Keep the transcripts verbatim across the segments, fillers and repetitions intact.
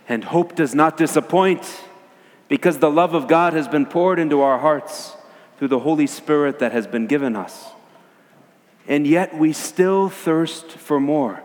And hope does not disappoint, because the love of God has been poured into our hearts through the Holy Spirit that has been given us. And yet we still thirst for more.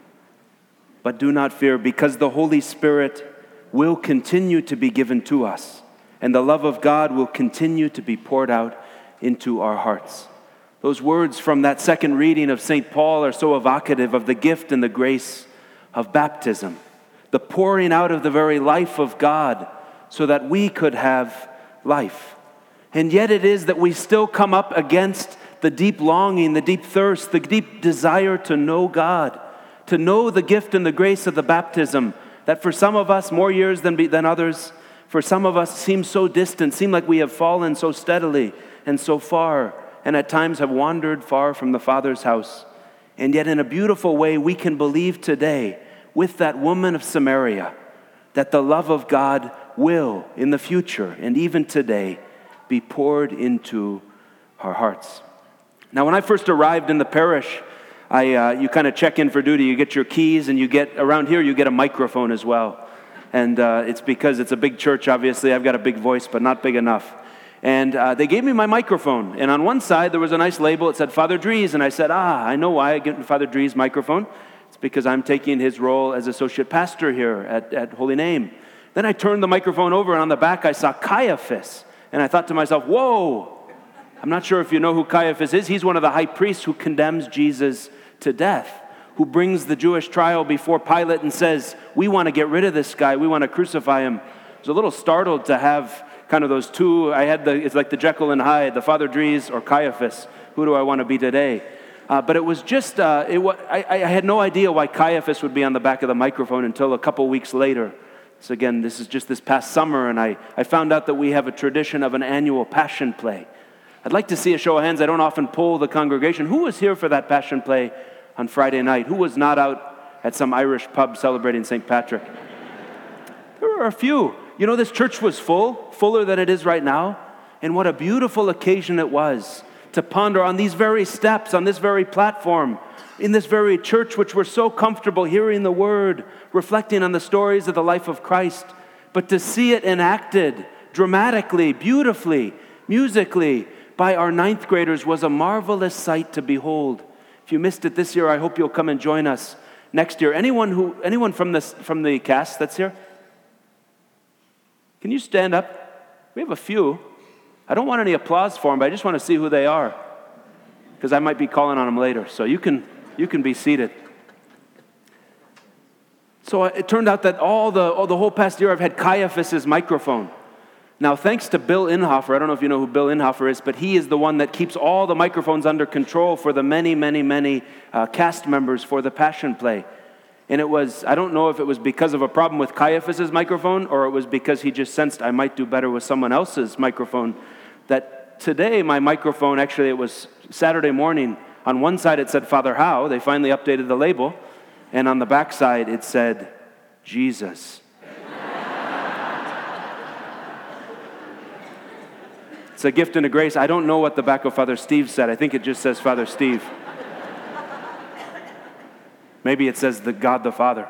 But do not fear, because the Holy Spirit will continue to be given to us, and the love of God will continue to be poured out into our hearts. Those words from that second reading of Saint Paul are so evocative of the gift and the grace of baptism, the pouring out of the very life of God so that we could have life. And yet it is that we still come up against the deep longing, the deep thirst, the deep desire to know God, to know the gift and the grace of the baptism that for some of us, more years than, than others, for some of us seems so distant, seem like we have fallen so steadily and so far, and at times have wandered far from the Father's house. And yet in a beautiful way, we can believe today with that woman of Samaria that the love of God will, in the future and even today, be poured into our hearts. Now, when I first arrived in the parish, I uh, you kind of check in for duty. You get your keys, and you get, around here, you get a microphone as well. And uh, it's because it's a big church, obviously. I've got a big voice, but not big enough. And uh, they gave me my microphone. And on one side, there was a nice label. It said Father Dries. And I said, ah, I know why I get Father Dries' microphone. It's because I'm taking his role as associate pastor here at, at Holy Name. Then I turned the microphone over, and on the back, I saw Caiaphas. And I thought to myself, whoa, I'm not sure if you know who Caiaphas is. He's one of the high priests who condemns Jesus to death, who brings the Jewish trial before Pilate and says, we want to get rid of this guy. We want to crucify him. I was a little startled to have kind of those two. I had the, it's like the Jekyll and Hyde, the Father Dries or Caiaphas. Who do I want to be today? Uh, but it was just, uh, it, I, I had no idea why Caiaphas would be on the back of the microphone until a couple weeks later. So again, this is just this past summer, and I, I found out that we have a tradition of an annual passion play. I'd like to see a show of hands. I don't often poll the congregation. Who was here for that passion play on Friday night? Who was not out at some Irish pub celebrating Saint Patrick? There were a few. You know, this church was full, fuller than it is right now. And what a beautiful occasion it was to ponder on these very steps, on this very platform, in this very church, which we're so comfortable hearing the word, reflecting on the stories of the life of Christ, but to see it enacted dramatically, beautifully, musically by our ninth graders was a marvelous sight to behold. If you missed it this year, I hope you'll come and join us next year. Anyone who, anyone from this from the cast that's here? Can you stand up? We have a few. I don't want any applause for them, but I just want to see who they are, because I might be calling on them later. So you can you can be seated. So it turned out that all the all the whole past year I've had Caiaphas's microphone. Now, thanks to Bill Inhofer, I don't know if you know who Bill Inhofer is, but he is the one that keeps all the microphones under control for the many, many, many uh, cast members for the Passion Play. And it was, I don't know if it was because of a problem with Caiaphas's microphone, or it was because he just sensed I might do better with someone else's microphone, that today my microphone, actually it was Saturday morning, on one side it said Father Howe, they finally updated the label, and on the back side it said Jesus. It's a gift and a grace. I don't know what the back of Father Steve said. I think it just says Father Steve. Maybe it says the God the Father.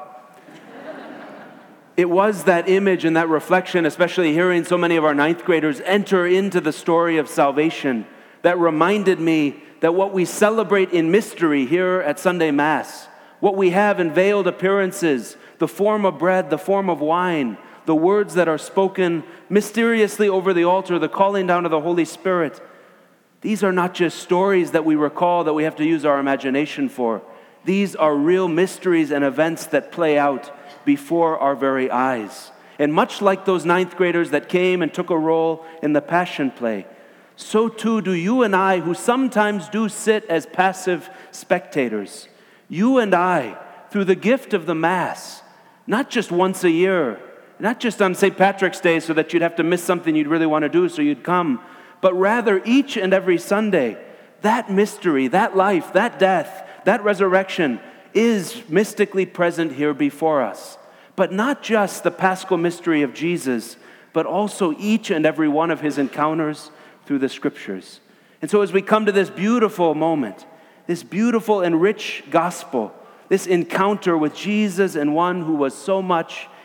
It was that image and that reflection, especially hearing so many of our ninth graders enter into the story of salvation, that reminded me that what we celebrate in mystery here at Sunday Mass, what we have in veiled appearances, the form of bread, the form of wine, the words that are spoken mysteriously over the altar, the calling down of the Holy Spirit, these are not just stories that we recall that we have to use our imagination for. These are real mysteries and events that play out before our very eyes. And much like those ninth graders that came and took a role in the Passion Play, so too do you and I, who sometimes do sit as passive spectators. You and I, through the gift of the Mass, not just once a year, not just on Saint Patrick's Day so that you'd have to miss something you'd really want to do so you'd come, but rather each and every Sunday, that mystery, that life, that death, that resurrection is mystically present here before us. But not just the Paschal mystery of Jesus, but also each and every one of his encounters through the Scriptures. And so as we come to this beautiful moment, this beautiful and rich gospel, this encounter with Jesus and one who was so much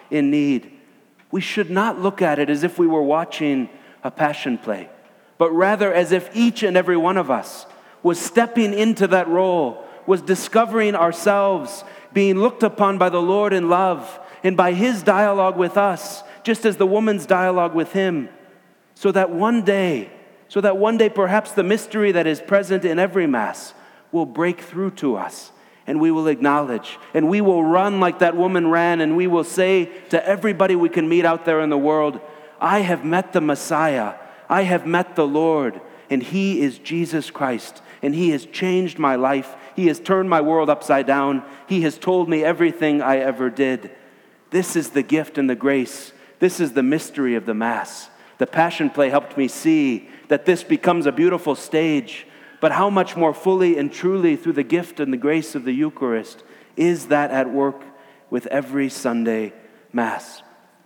in need. We should not look at it as if we were watching a passion play, but rather as if each and every one of us was stepping into that role, was discovering ourselves, being looked upon by the Lord in love, and by His dialogue with us, just as the woman's dialogue with Him, so that one day, so that one day perhaps the mystery that is present in every Mass will break through to us, and we will acknowledge, and we will run like that woman ran, and we will say to everybody we can meet out there in the world, I have met the Messiah, I have met the Lord, and He is Jesus Christ, and He has changed my life. He has turned my world upside down. He has told me everything I ever did. This is the gift and the grace. This is the mystery of the Mass. The Passion Play helped me see that this becomes a beautiful stage, but how much more fully and truly through the gift and the grace of the Eucharist is that at work with every Sunday Mass.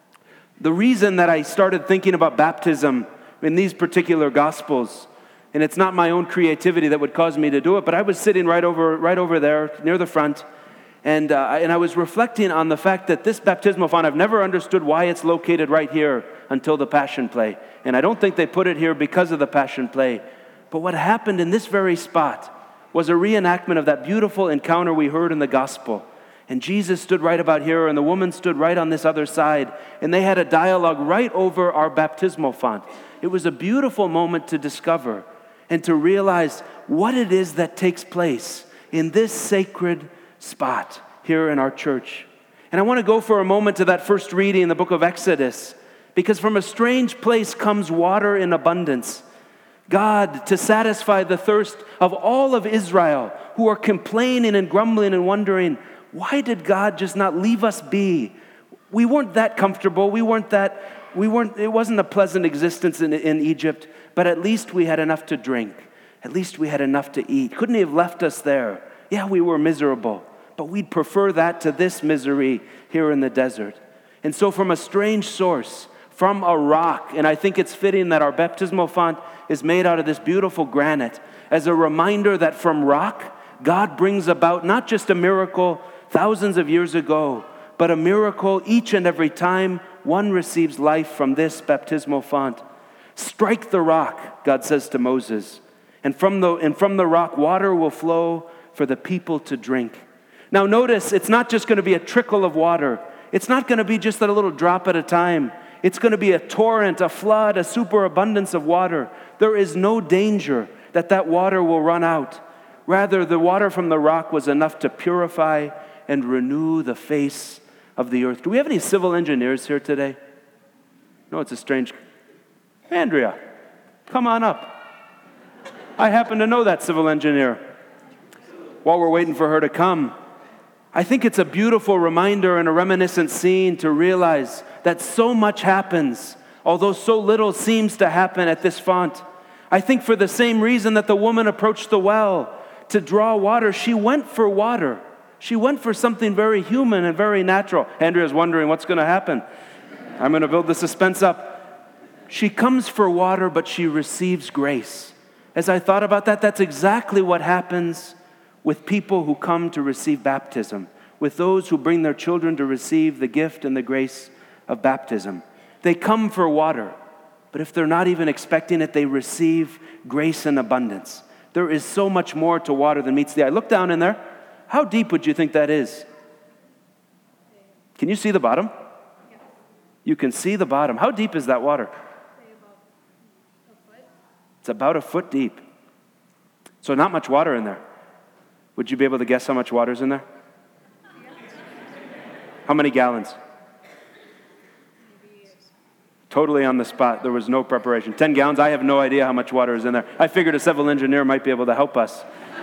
The reason that I started thinking about baptism in these particular Gospels, and it's not my own creativity that would cause me to do it, but I was sitting right over right over there near the front, and uh, and I was reflecting on the fact that this baptismal font, I've never understood why it's located right here until the Passion Play. And I don't think they put it here because of the Passion Play. But what happened in this very spot was a reenactment of that beautiful encounter we heard in the Gospel. And Jesus stood right about here, and the woman stood right on this other side, and they had a dialogue right over our baptismal font. It was a beautiful moment to discover and to realize what it is that takes place in this sacred spot here in our church. And I want to go for a moment to that first reading in the book of Exodus, because from a strange place comes water in abundance. God, to satisfy the thirst of all of Israel, who are complaining and grumbling and wondering, why did God just not leave us be? We weren't that comfortable. We weren't that, we weren't, it wasn't a pleasant existence in, in Egypt, but at least we had enough to drink. At least we had enough to eat. Couldn't He have left us there? Yeah, we were miserable, but we'd prefer that to this misery here in the desert. And so from a strange source, from a rock, and I think it's fitting that our baptismal font is made out of this beautiful granite, as a reminder that from rock, God brings about not just a miracle thousands of years ago, but a miracle each and every time one receives life from this baptismal font. Strike the rock, God says to Moses, and from the, and from the rock water will flow for the people to drink. Now notice, it's not just going to be a trickle of water. It's not going to be just a little drop at a time. It's going to be a torrent, a flood, a superabundance of water. There is no danger that that water will run out. Rather, the water from the rock was enough to purify and renew the face of the earth. Do we have any civil engineers here today? No, it's a strange... Andrea, come on up. I happen to know that civil engineer. While we're waiting for her to come, I think it's a beautiful reminder and a reminiscent scene to realize that so much happens, although so little seems to happen at this font. I think for the same reason that the woman approached the well to draw water, she went for water. She went for something very human and very natural. Andrea's wondering what's going to happen. I'm going to build the suspense up. She comes for water, but she receives grace. As I thought about that, that's exactly what happens with people who come to receive baptism, with those who bring their children to receive the gift and the grace of baptism. They come for water, but if they're not even expecting it, they receive grace in abundance. There is so much more to water than meets the eye. Look down in there. How deep would you think that is? Can you see the bottom? You can see the bottom. How deep is that water? It's about a foot deep. So not much water in there. Would you be able to guess how much water's in there? How many gallons? Totally on the spot. There was no preparation. Ten gallons. I have no idea how much water is in there. I figured a civil engineer might be able to help us.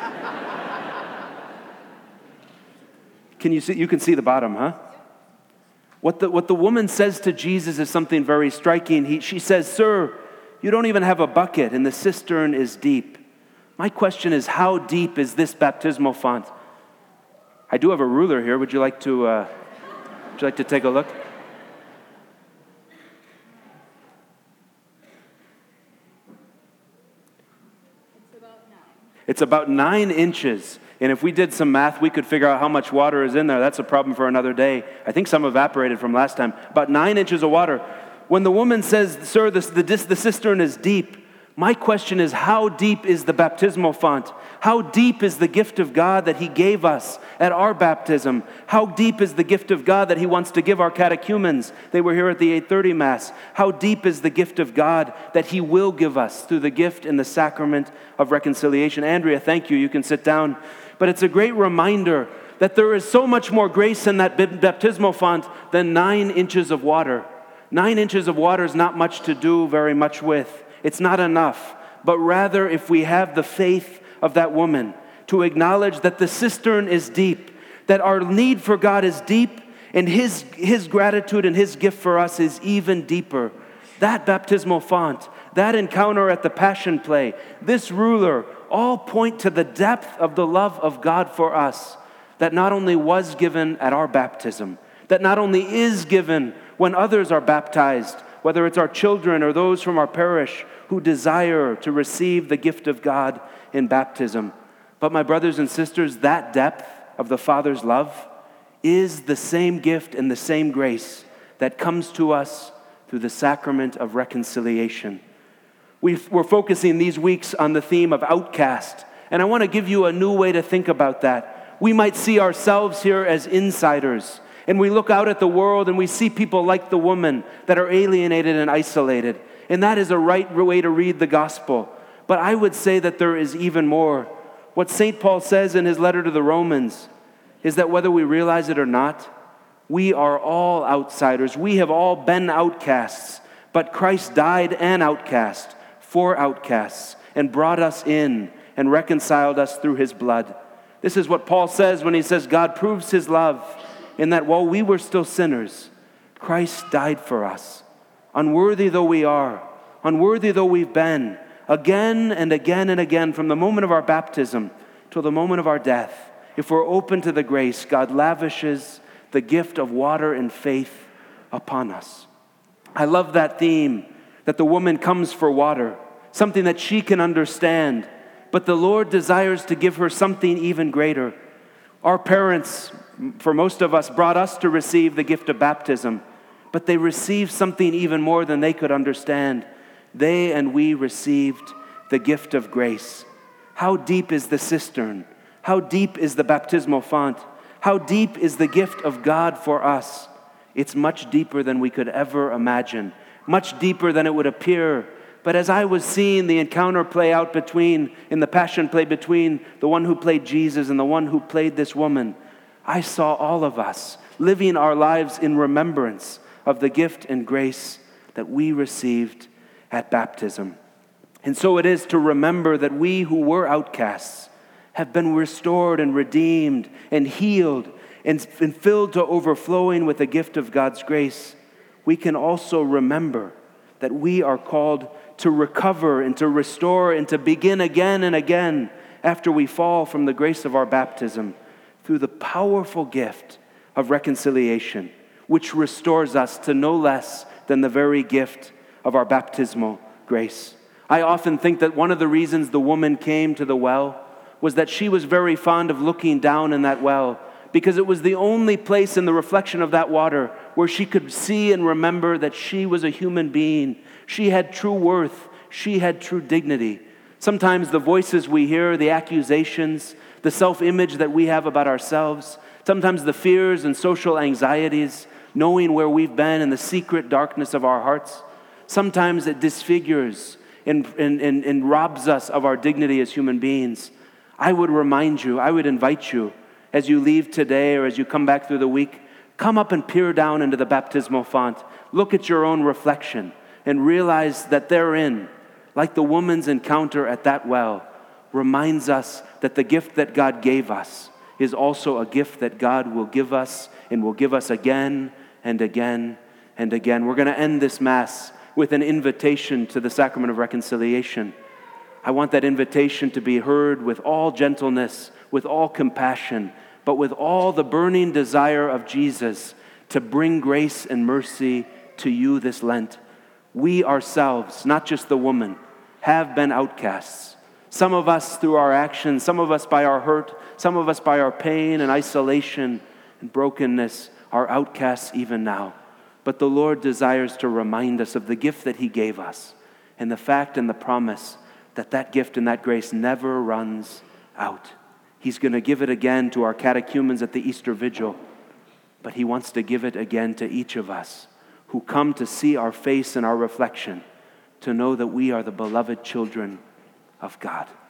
Can you see? You can see the bottom, huh? What the, what the woman says to Jesus is something very striking. He, she says, "Sir, you don't even have a bucket, and the cistern is deep." My question is, how deep is this baptismal font? I do have a ruler here. Would you like to, uh, would you like to take a look? It's about nine. It's about nine inches. And if we did some math, we could figure out how much water is in there. That's a problem for another day. I think some evaporated from last time. About nine inches of water. When the woman says, sir, this, the, the cistern is deep, my question is, how deep is the baptismal font? How deep is the gift of God that he gave us at our baptism? How deep is the gift of God that he wants to give our catechumens? They were here at the eight thirty Mass. How deep is the gift of God that he will give us through the gift in the sacrament of reconciliation? Andrea, thank you. You can sit down. But it's a great reminder that there is so much more grace in that baptismal font than nine inches of water. Nine inches of water is not much to do very much with. It's not enough. But rather, if we have the faith of that woman to acknowledge that the cistern is deep, that our need for God is deep, and his, his gratitude and his gift for us is even deeper. That baptismal font, that encounter at the Passion Play, this ruler, all point to the depth of the love of God for us, that not only was given at our baptism, that not only is given when others are baptized, whether it's our children or those from our parish who desire to receive the gift of God in baptism. But my brothers and sisters, that depth of the Father's love is the same gift and the same grace that comes to us through the sacrament of reconciliation. We've, we're focusing these weeks on the theme of outcast, and I want to give you a new way to think about that. We might see ourselves here as insiders, and we look out at the world and we see people like the woman that are alienated and isolated. And that is a right way to read the gospel. But I would say that there is even more. What Saint Paul says in his letter to the Romans is that whether we realize it or not, we are all outsiders. We have all been outcasts. But Christ died an outcast for outcasts and brought us in and reconciled us through his blood. This is what Paul says when he says God proves his love in that while we were still sinners, Christ died for us. Unworthy though we are, unworthy though we've been, again and again and again, from the moment of our baptism till the moment of our death, if we're open to the grace, God lavishes the gift of water and faith upon us. I love that theme, that the woman comes for water, something that she can understand, but the Lord desires to give her something even greater. Our parents, for most of us, brought us to receive the gift of baptism, but they received something even more than they could understand. They and we received the gift of grace. How deep is the cistern? How deep is the baptismal font? How deep is the gift of God for us? It's much deeper than we could ever imagine, much deeper than it would appear. But as I was seeing the encounter play out between, in the Passion Play, between the one who played Jesus and the one who played this woman, I saw all of us living our lives in remembrance of the gift and grace that we received at baptism. And so it is to remember that we who were outcasts have been restored and redeemed and healed and, and filled to overflowing with the gift of God's grace. We can also remember that we are called to recover and to restore and to begin again and again after we fall from the grace of our baptism through the powerful gift of reconciliation, which restores us to no less than the very gift of our baptismal grace. I often think that one of the reasons the woman came to the well was that she was very fond of looking down in that well, because it was the only place in the reflection of that water where she could see and remember that she was a human being. She had true worth. She had true dignity. Sometimes the voices we hear, the accusations, the self-image that we have about ourselves, sometimes the fears and social anxieties, knowing where we've been in the secret darkness of our hearts, sometimes it disfigures and, and, and, and robs us of our dignity as human beings. I would remind you, I would invite you, as you leave today or as you come back through the week, come up and peer down into the baptismal font. Look at your own reflection and realize that therein, like the woman's encounter at that well, reminds us that the gift that God gave us is also a gift that God will give us and will give us again and again and again. We're going to end this Mass with an invitation to the sacrament of reconciliation. I want that invitation to be heard with all gentleness, with all compassion, but with all the burning desire of Jesus to bring grace and mercy to you this Lent. We ourselves, not just the woman, have been outcasts. Some of us through our actions, some of us by our hurt, some of us by our pain and isolation and brokenness are outcasts even now. But the Lord desires to remind us of the gift that he gave us and the fact and the promise that that gift and that grace never runs out. He's going to give it again to our catechumens at the Easter Vigil, but he wants to give it again to each of us who come to see our face and our reflection, to know that we are the beloved children of God.